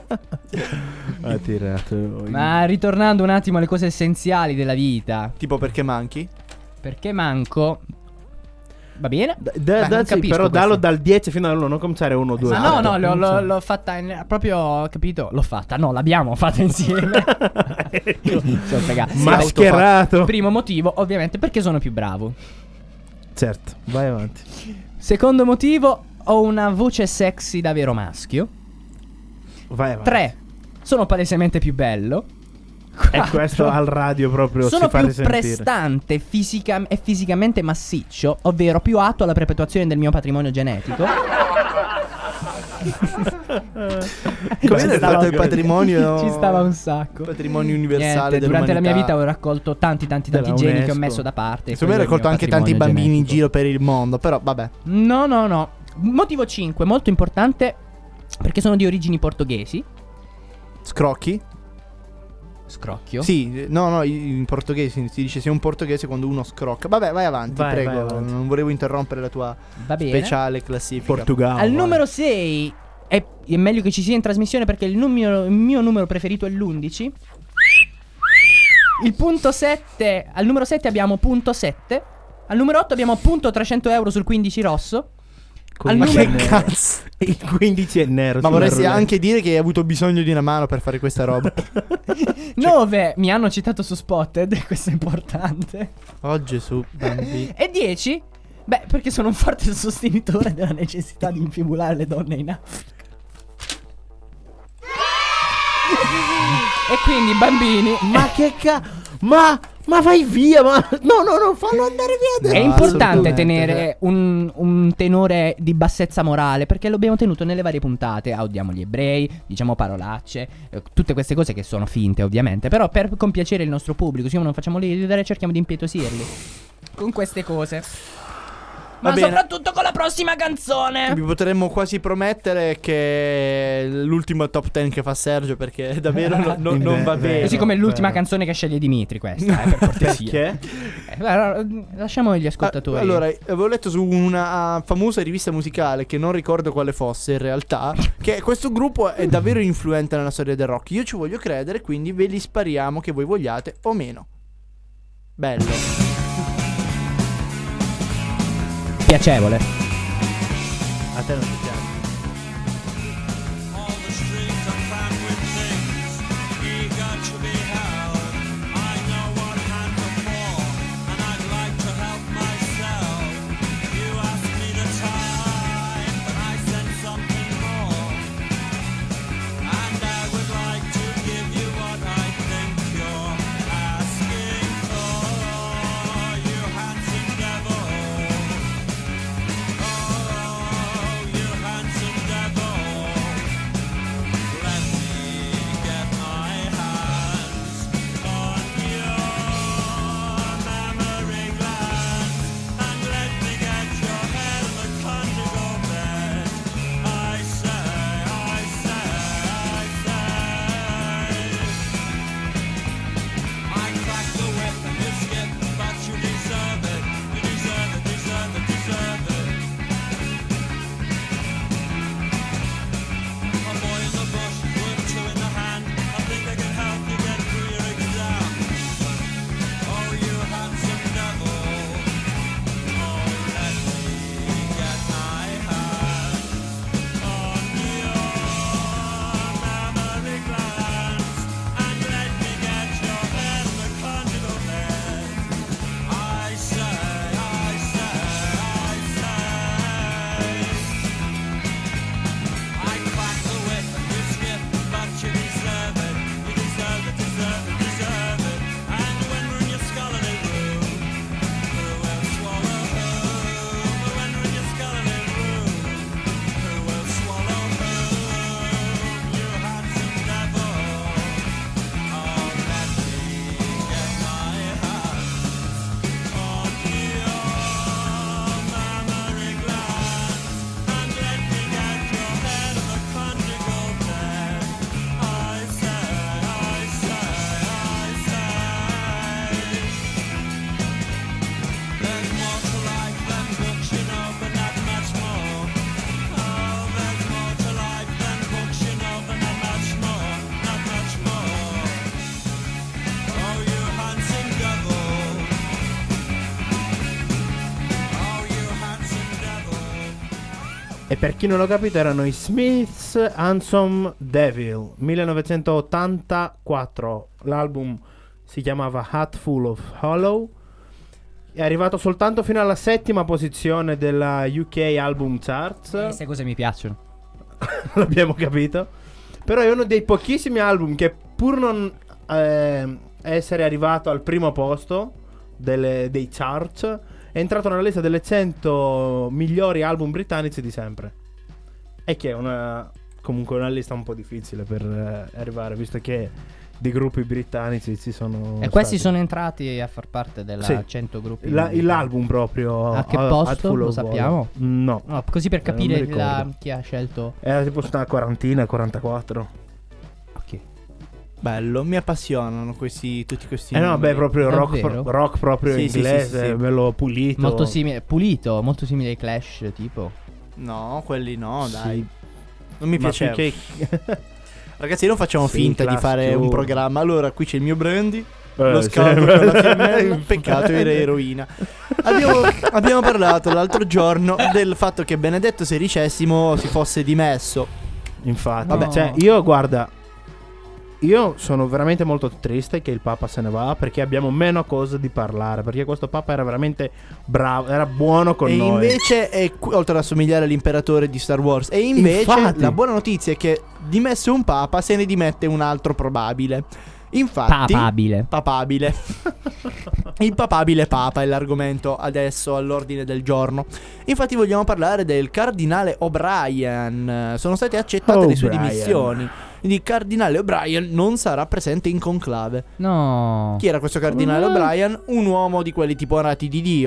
Ha tirato. Ma ritornando un attimo alle cose essenziali della vita, Tipo perché manchi? perché manco... Va bene? Da, Beh, da- non da- sì, capisco però dallo questo. dal dieci fino all'uno, non cominciare uno due. Ma no, Esatto. no, l'ho, l'ho- Comincia- l'ho fatta in, proprio, capito? L'ho fatta, no, l'abbiamo fatta insieme. Sono fregato. Mascherato. Primo motivo, ovviamente, perché sono più bravo. Certo, vai avanti. Secondo motivo, ho una voce sexy da vero maschio. Vai avanti. Tre, sono palesemente più bello. E Quattro, questo al radio proprio sono si fa più risentire. prestante fisica- e fisicamente massiccio, ovvero più atto alla perpetuazione del mio patrimonio genetico. Come è stato il Ci patrimonio? Ci stava un sacco. Patrimonio universale Niente, durante la mia dell'umanità. vita ho raccolto tanti tanti tanti Della geni che ho UNESCO. messo da parte. Secondo me hai Quello è il raccolto mio anche tanti patrimonio bambini in genetico. giro per il mondo, però vabbè. No, no, no. Motivo cinque, molto importante, perché sono di origini portoghesi. Scrocchi? Scrocchio. Sì, no, no, in portoghese si dice sei un portoghese quando uno scrocca. Vabbè, vai avanti, Vai, prego. vai avanti. Non volevo interrompere la tua Va bene. speciale classifica. Portogallo. Al vai. numero sei è, è meglio che ci sia in trasmissione perché il, numero, il mio numero preferito è l'undici. Il punto sette, al numero sette abbiamo punto sette. Al numero otto abbiamo punto trecento euro sul quindici rosso. Al Ma numero- che cazzo? Il quindici è nero. Ma sulla vorresti roulette. anche dire che hai avuto bisogno di una mano per fare questa roba? nove mi hanno citato su Spotted, e questo è importante. Oh Gesù, bambini. E dieci, beh, perché sono un forte sostenitore della necessità di infibulare le donne in Africa. E quindi, bambini, Ma che ca... Ma... Ma vai via, ma... No, no, no, fallo andare via. è No, importante assolutamente. tenere un, un tenore di bassezza morale, perché lo abbiamo tenuto nelle varie puntate. Ah, odiamo gli ebrei, diciamo parolacce, eh, tutte queste cose che sono finte ovviamente, però per compiacere il nostro pubblico, siccome non facciamo ridere, cerchiamo di impietosirli con queste cose. Ma bene. soprattutto con la prossima canzone. Vi potremmo quasi promettere che è l'ultimo top ten che fa Sergio, perché davvero no- no- Beh, non va beh. bene. Così come l'ultima vero. canzone che sceglie Dimitri, questa, eh, per cortesia. Perché? Eh, allora, lasciamo gli ascoltatori. Ah, allora, avevo letto su una ah, famosa rivista musicale che non ricordo quale fosse in realtà, che questo gruppo è davvero influente nella storia del rock. Io ci voglio credere, quindi ve li spariamo che voi vogliate o meno. Bello. Piacevole. A te non ti piace? All the streets are crammed with things eager to be held. I know what hand to fall, and I'd like to help myself. You asked me the time, but I said something more. And I would like to give you what I think you're asking for, you handsome devil. Oh, you handsome devil. Let me get my hands on your mammary glands, and let me get your head in the conjugal bed. I say, I say, I say. I crack the whip and you skip, but you deserve it. You deserve it, deserve it, deserve it. A boy in the bush, worth two in the hand. I think I can help you get through your exam. Oh, you handsome devil. Oh, let me get my hands on your mammary glands, and let me get your head in the conjugal bed. I say, I say, I say. I crack the whip and you skip, but you deserve it. You deserve it, deserve it, deserve it. And when we're in your scholarly room, who will swallow who? When we're in your scholarly room, who will swallow who? You handsome devil. Oh, let me get my hands on your mammary glands, and let me get your head in the conjugal bed. I say, I say, I say. There's more to life than books, you know, but not much more. Oh, there's more to life than books, you know, but not much more, not much more. Oh, you handsome devil. Oh, you handsome devil. E per chi non l'ha capito erano i Smiths Handsome Devil millenovecentottantaquattro. L'album si chiamava Hatful of Hollow. È arrivato soltanto fino alla settima posizione della U K Album Charts. Queste cose mi piacciono. L'abbiamo capito. Però è uno dei pochissimi album che, pur non eh, essere arrivato al primo posto delle- dei charts, è entrato nella lista delle cento migliori album britannici di sempre. E che è una comunque una lista un po' difficile per eh, arrivare, visto che di gruppi britannici ci sono E questi stati. sono entrati a far parte della Sì. cento gruppi. La- l'album proprio. A che uh, posto? Hatful Lo of sappiamo? Hollow. No, No, così per Eh, non capire mi la- ricordo. chi ha scelto. era tipo su una quarantina, quarantaquattro. Ok. Bello, mi appassionano questi, tutti questi Eh no, numeri. beh, proprio rock, Davvero? pro- rock proprio Sì, sì, inglese, sì, sì, sì. bello pulito. Molto simile, pulito, molto simile ai Clash, tipo. No, quelli no, Sì. dai. Non mi Ma piaceva. più Ragazzi, non facciamo Sì, finta di Class fare Tour. un programma. Allora, qui c'è il mio brandy. Eh, Lo sì. scaldo con la fiammella. Peccato era eroina. Abbiamo, abbiamo parlato l'altro giorno del fatto che Benedetto sedicesimo si fosse dimesso. Infatti, Vabbè. cioè, io guarda, io sono veramente molto triste che il Papa se ne va, perché abbiamo meno cose di parlare, perché questo Papa era veramente bravo, era buono con E noi. invece, è, oltre ad assomigliare all'imperatore di Star Wars, e invece Infatti. la buona notizia è che dimesso un Papa se ne dimette un altro probabile. Infatti, Papabile. papabile. Il papabile Papa è l'argomento adesso all'ordine del giorno. Infatti vogliamo parlare del cardinale O'Brien. Sono state accettate le sue O'Brien. dimissioni. Il cardinale O'Brien non sarà presente in conclave. No. Chi era questo cardinale Mm. O'Brien? Un uomo di quelli tipo nati di Dio.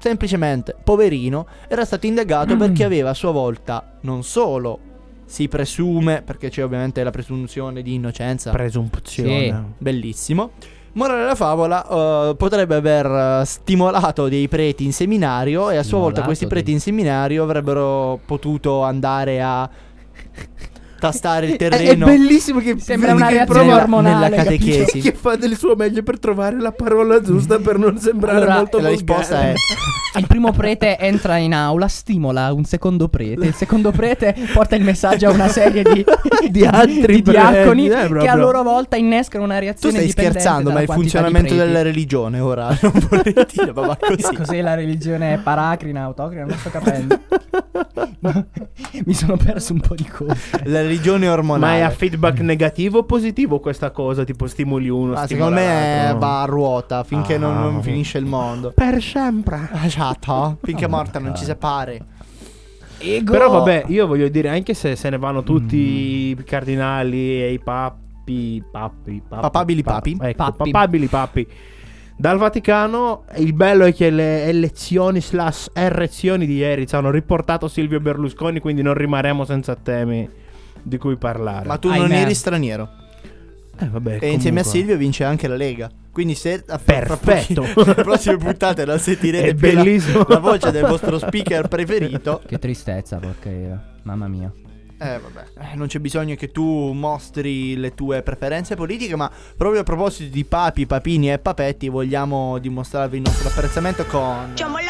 semplicemente, poverino, era stato indagato perché aveva a sua volta non solo, si presume, perché c'è ovviamente la presunzione di innocenza, Presunzione. Sì. bellissimo. Morale della favola, eh, potrebbe aver eh, stimolato dei preti in seminario e a sua volta Stimolato questi preti dei- in seminario avrebbero potuto andare a tastare il È, è terreno bellissimo che Sembra vedi una che reazione prova- ormonale, nella capito? catechesi. che fa del suo meglio per trovare la parola giusta per non sembrare Allora, molto la risposta volgare. è Il primo prete entra in aula, stimola un secondo prete. Il secondo prete porta il messaggio a una serie di, Di altri di diaconi preti, eh, che proprio. a loro volta innescano una tu reazione stai dipendente scherzando, ma dalla il quantità di funzionamento preti. della religione ora non vorrei dire, ma va così. Cos'è la religione paracrina, autocrina? Non sto capendo. Mi sono perso un po' di cose. La religione ormonale. Ma è a feedback negativo o positivo questa cosa? Tipo stimoli uno, Ma stimola secondo me l'altro? va a ruota finché non, Ah. non finisce il mondo. Per sempre. Esatto, finché morta non ci separe. Ego. Però vabbè, io voglio dire, anche se se ne vanno tutti i cardinali e i papi, papi, papi Papabili pa- papi? ecco, Papi. papabili papi dal Vaticano, il bello è che le elezioni slash erezioni di ieri ci hanno riportato Silvio Berlusconi, quindi non rimarremo senza temi di cui parlare. Ma tu non Ahimè. eri straniero. eh, vabbè, E insieme a comunque. Silvio vince anche la Lega. Quindi se a fra- fra Perfetto. pochi- nelle prossime puntate non sentirete È più la- bellissimo. la voce del vostro speaker preferito. Che tristezza, porca io. Mamma mia. Eh vabbè, eh, non c'è bisogno che tu mostri le tue preferenze politiche, ma proprio a proposito di papi, papini e papetti vogliamo dimostrarvi il nostro apprezzamento con...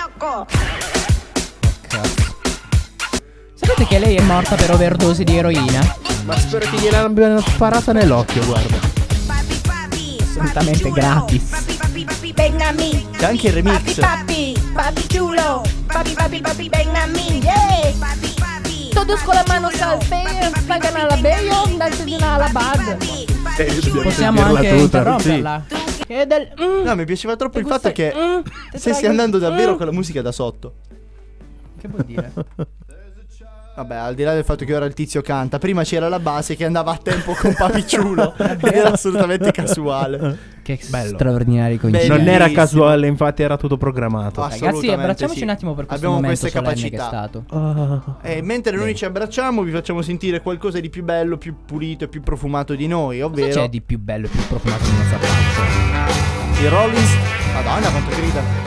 Cazzo. Sapete che lei è morta per overdose di eroina? Ma spero che gliel'abbiano sparata nell'occhio, guarda. Assolutamente gratis. Ven a mí. C'è anche il remix. Papi, papi, papi chulo. Papi, papi, papi, ven a mí. Yeah. Todos con la mano salfeo, pagan a la bello, danza a la bad. Possiamo sentirla anche tutta, interromperla. Che del mm, No, mi piaceva troppo il Te fatto gusta- che mm, te se stai traigo- andando davvero mm. con la musica da sotto. Che vuol dire? Vabbè, al di là del fatto che ora il tizio canta, prima c'era la base che andava a tempo con Papicciulo ed era assolutamente casuale. Che Bello. straordinari coincidenze. Non era Bellissimo. casuale, infatti era tutto programmato. Ah, Ragazzi, assolutamente abbracciamoci sì. un attimo per questo Abbiamo momento queste solenne che è capacità. stato. E mentre noi ci abbracciamo, vi facciamo sentire qualcosa di più bello, più pulito e più profumato di noi, Cosa ovvero c'è di più bello e più profumato di nostra faccia? i Rollins. Madonna, quanto grida.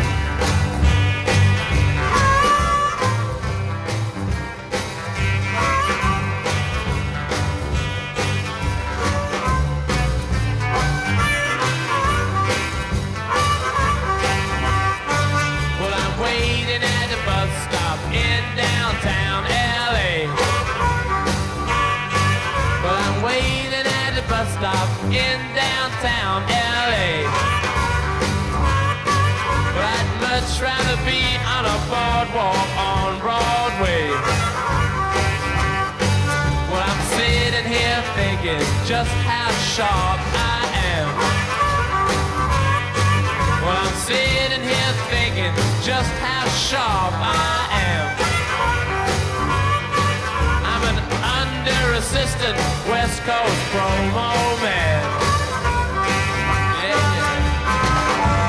Well, I'm waiting at the bus stop in downtown L A. Well, I'm waiting at the bus stop in downtown L A. But I'd much rather be on a boardwalk on Broadway. Well, I'm sitting here thinking just how sharp I am. Well, I'm sitting here thinking just how sharp I am. I'm an under-assistant West Coast promo man. Yeah, yeah.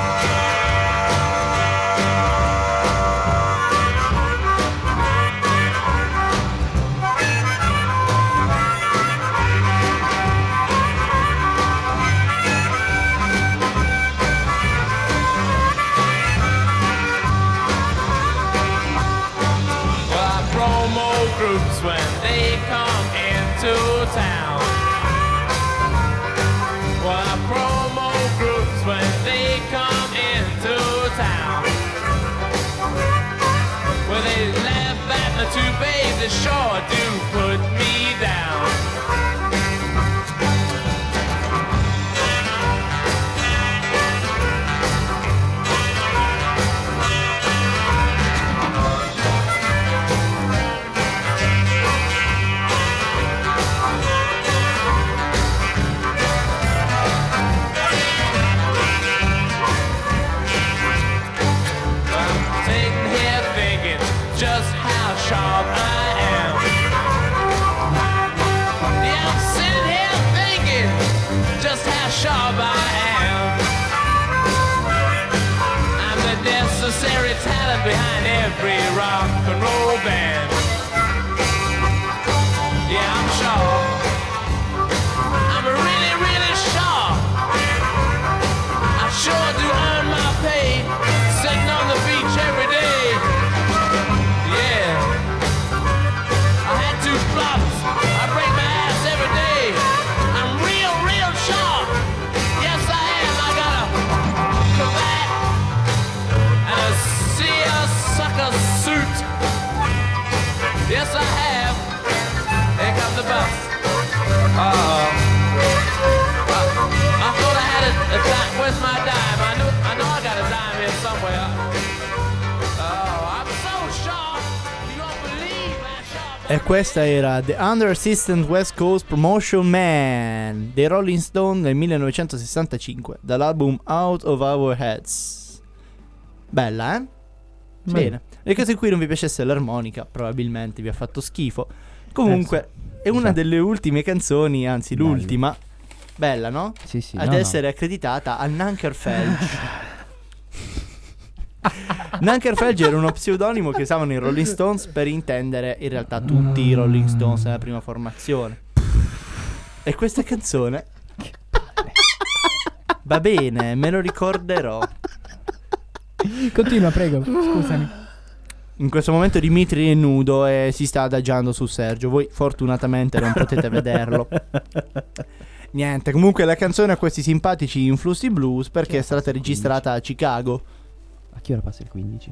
Well, I promo groups when they come into town. Well, I promo groups when they come into town. Well, they laugh at the two babes that sure do put me down. I'm sitting here thinking just how sharp I am. E questa era The Under Assistant West Coast Promotion Man dei Rolling Stone nel millenovecentosessantacinque, dall'album Out of Our Heads. Bella, eh? Bene. Nel caso in cui non vi piacesse l'armonica, probabilmente vi ha fatto schifo. Comunque, Eh sì. è una Esatto. delle ultime canzoni, anzi Bello. l'ultima. Bella, no? Sì, sì. Ad no, no. essere accreditata a Nankerfelge. Nankerfelge era uno pseudonimo che usavano i Rolling Stones per intendere in realtà tutti i Rolling Stones nella prima formazione. E questa canzone va bene, me lo ricorderò. Continua, prego. Scusami. In questo momento Dimitri è nudo e si sta adagiando su Sergio. Voi fortunatamente non potete vederlo. Niente, comunque la canzone ha questi simpatici influssi blues perché è stata registrata a Chicago. A che ora passa il quindici?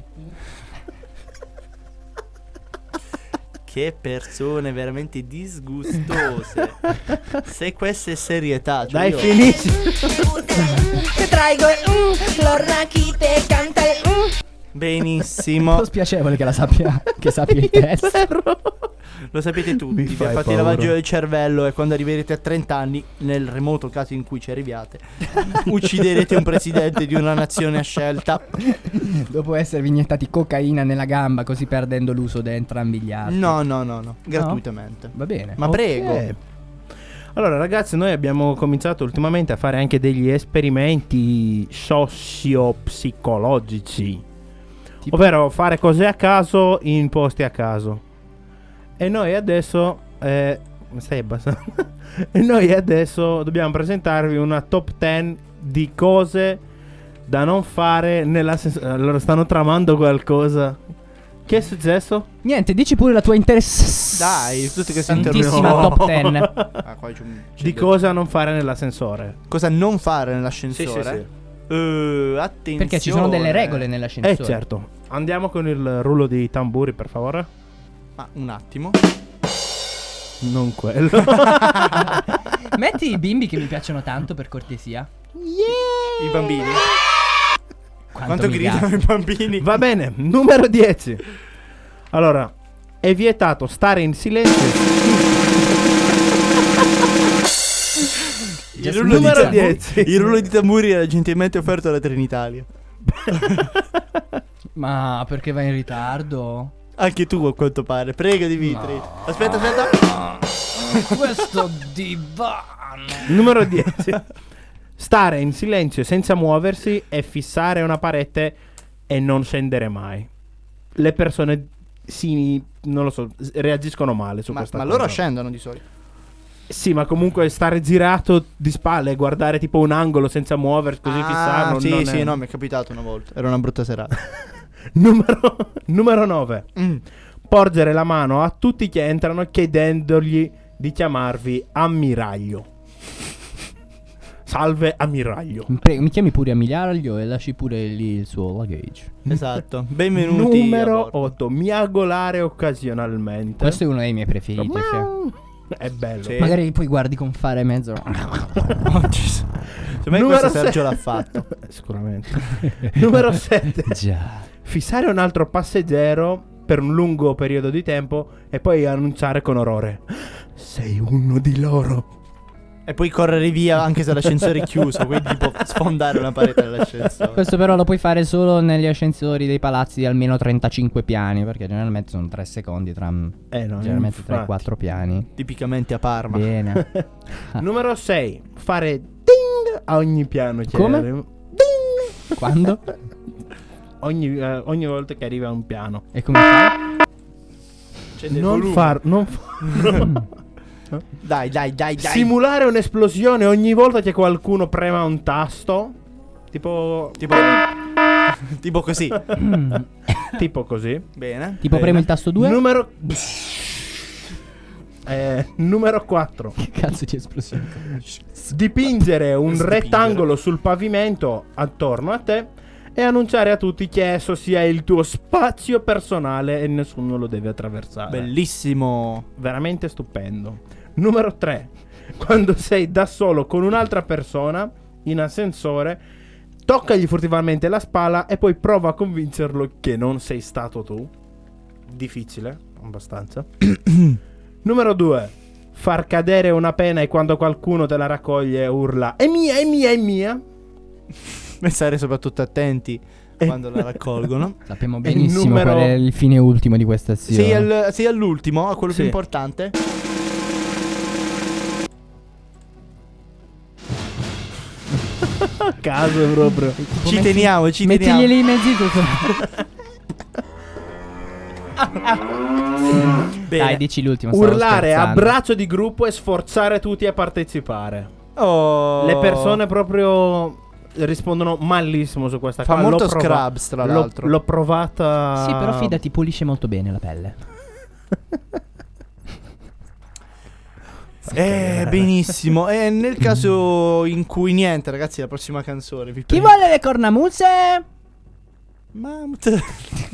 Che persone veramente disgustose. Se questa è serietà, cioè Dai, io- finisci. Te traigo el mm, Lorna aquí te canta el mm. Un Benissimo. po' spiacevole che la sappia, che sappia il testo. Lo sapete tutti. Mi Vi fai ha fatto il paura. lavaggio del cervello. E quando arriverete a trenta anni, nel remoto caso in cui ci arriviate, ucciderete un presidente di una nazione a scelta. Dopo esservi iniettati cocaina nella gamba, così perdendo l'uso da entrambi gli arti. No, no, no, no. Gratuitamente. Va bene. Ma prego. Ok. Allora ragazzi, noi abbiamo cominciato ultimamente a fare anche degli esperimenti socio-psicologici, Tipo? ovvero fare cose a caso in posti a caso. E noi adesso eh, stai abbassando. E noi adesso dobbiamo presentarvi una top dieci di cose da non fare nella sens- allora stanno tramando qualcosa. Che è successo? Niente, dici pure la tua interessantissima Dai, tutti che si top dieci. Ah, qua c'è un- c'è Di del- cosa non fare nell'ascensore. Cosa non fare nell'ascensore? Sì, sì, sì. Eh, attenzione. Perché ci sono delle regole Eh nell'ascensore. certo. Andiamo con il rullo di tamburi, per favore. Ma un attimo. Non quello. Metti i bimbi che mi piacciono tanto, per cortesia. I bambini. Quanto mi gridano piace. i bambini. Va bene, numero dieci. Allora, è vietato stare in silenzio. Il rullo, Numero di tamburi, dieci. il rullo di tamburi era gentilmente offerto da Trenitalia. Ma perché vai in ritardo? Anche tu a quanto pare. Prego Dimitri. No. Aspetta, aspetta. Questo divano. Numero dieci. Stare in silenzio senza muoversi e fissare una parete e non scendere mai. Le persone si, non lo so, s- reagiscono male su Ma, questa ma cosa. loro scendono di solito. Sì, ma comunque stare girato di spalle e guardare tipo un angolo senza muoversi così ah, fissarlo sì, non sì, è... no, mi è capitato una volta. Era una brutta serata. Numero, numero nove. Mm. Porgere la mano a tutti che entrano chiedendogli di chiamarvi ammiraglio. Salve ammiraglio. Prego, mi chiami pure Ammiraglio e lasci pure lì il suo luggage. Esatto. Benvenuti. a Numero bordo. otto. Miagolare occasionalmente. Questo è uno dei miei preferiti. sì. È bello. Sì. Magari poi guardi con fare mezzo. Secondo me Numero questo Sergio sei. l'ha fatto. Sicuramente. Numero sette. Già. Fissare un altro passeggero per un lungo periodo di tempo e poi annunciare con orrore: sei uno di loro. E poi correre via anche se l'ascensore è chiuso. Quindi tipo sfondare una parete dell'ascensore. Questo però lo puoi fare solo negli ascensori dei palazzi di almeno trentacinque piani, perché generalmente sono tre secondi tra Eh no, generalmente tre infatti. quattro piani. Tipicamente a Parma. Bene. Numero sei. Fare ding a ogni piano. Come? chiaro. Quando? Ogni, eh, ogni volta che arriva a un piano. E come fai? C'è del Non volume. far non fa- Dai, dai, dai, dai. simulare un'esplosione ogni volta che qualcuno prema un tasto. Tipo Tipo Tipo così. tipo così. Bene. Tipo bene. premi il tasto due? Numero eh, numero quattro. Che cazzo di esplosione? Dipingere un Dipingere. rettangolo sul pavimento attorno a te e annunciare a tutti che esso sia il tuo spazio personale e nessuno lo deve attraversare. Bellissimo. Veramente stupendo. Numero tre. Quando sei da solo con un'altra persona in ascensore, toccagli furtivamente la spalla e poi prova a convincerlo che non sei stato tu. difficile, abbastanza. Numero due, far cadere una pena e quando qualcuno te la raccoglie urla è mia, è mia, è mia. E stare soprattutto attenti quando la raccolgono. Sappiamo il benissimo numero- qual è il fine ultimo di questa azione. Sei, al- sei all'ultimo, a quello Sì. più importante. A caso proprio. Ci teniamo, ci Mettigli teniamo. lì in mezzito. Bene. Dai, dici l'ultimo. stavo Urlare a scherzando. braccio di gruppo e sforzare tutti a partecipare. Oh. Le persone proprio rispondono malissimo su questa Fa cosa. molto L'ho prova- Scrubs, tra l'ho- l'altro. L'ho provata. Sì, però fidati, pulisce molto bene la pelle. Eh, benissimo. E nel caso in cui niente, ragazzi, la prossima canzone. vi Chi prego. vuole le cornamuse? Mamma.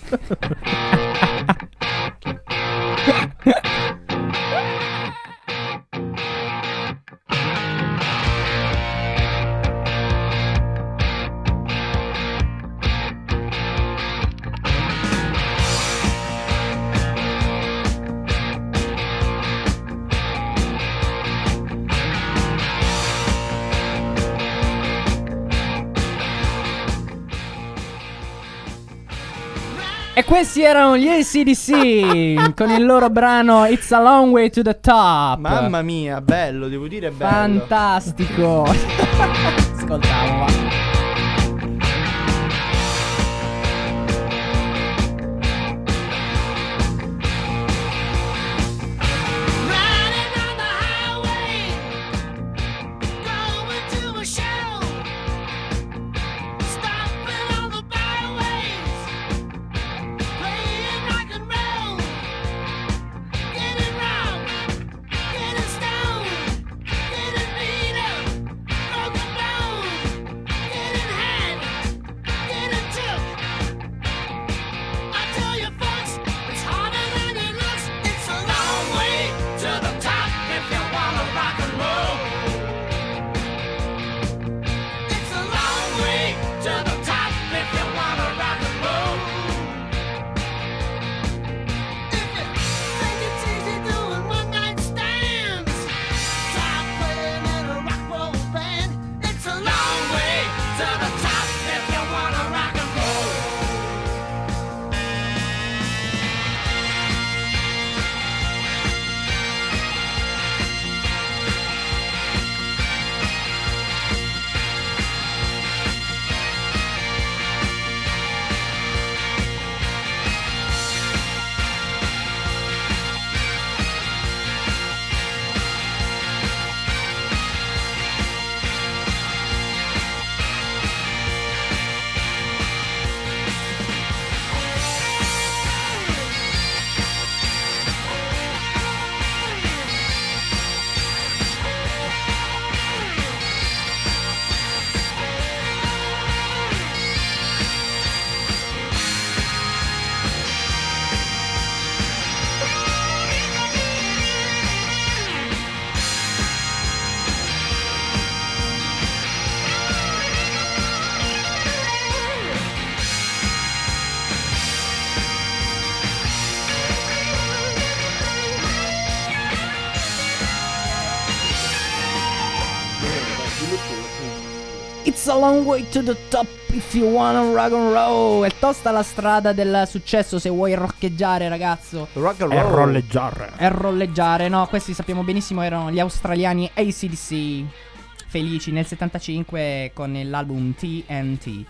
E questi erano gli A C D C con il loro brano It's a Long Way to the Top. Mamma mia, bello, devo dire bello. Fantastico. Ascoltiamo, va. Riding on the highway, going to a show, stopping on the byways, playing rock and roll, getting robbed, getting stoned, getting beat up, broken bones, getting had, getting took. I tell you folks, it's harder than it looks. It's a long way to the top if you wanna rock and roll. It's a long way to the top if you wanna rock and roll. If you think it's easy doing one night stands, try playing in a rock roll band. It's a long way to the top if you wanna rock and roll. It's a long way to the top if you wanna rock and roll. È tosta la strada del successo se vuoi roccheggiare, ragazzo. Rock and E roll. rolleggiare. E rolleggiare. No, questi sappiamo benissimo erano gli australiani A C D C. Felici nel settantacinque con l'album T N T.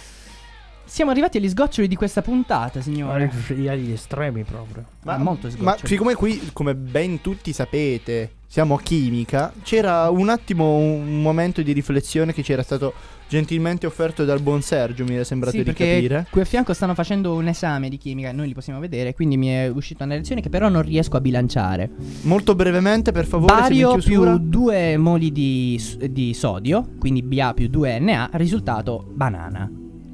Siamo arrivati agli sgoccioli di questa puntata, signore. Agli estremi proprio. Ma molto Ma sgoccioli. siccome qui, come ben tutti sapete, siamo a chimica, c'era un attimo un momento di riflessione che ci era stato gentilmente offerto dal buon Sergio, mi è sembrato Sì, di perché capire. qui a fianco stanno facendo un esame di chimica, noi li possiamo vedere, quindi mi è uscita una lezione che però non riesco a bilanciare. Molto brevemente, per favore, Bario siamo in chiusura. più due moli di, s- di sodio, quindi Ba più due N A, risultato banana.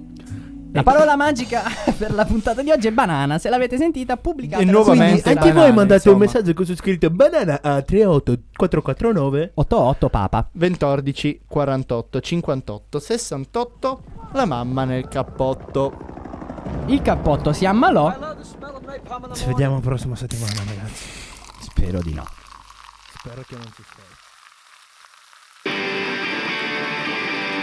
La parola magica per la puntata di oggi è banana. Se l'avete sentita, pubblicata E nuovamente Anche banane, voi mandate un insomma. messaggio con su scritto banana a tre otto quattro quattro nove. ottantotto papa. ventordici, quarantotto, cinquantotto, sessantotto. La mamma nel cappotto. Il cappotto si ammalò. I love the smell of napalm in the Ci morning. vediamo la prossima settimana, ragazzi. Spero di no. Spero che non ci sei.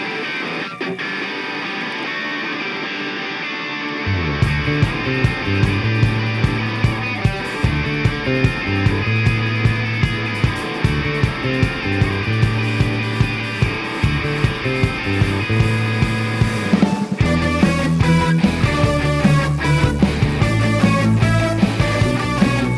Thank you.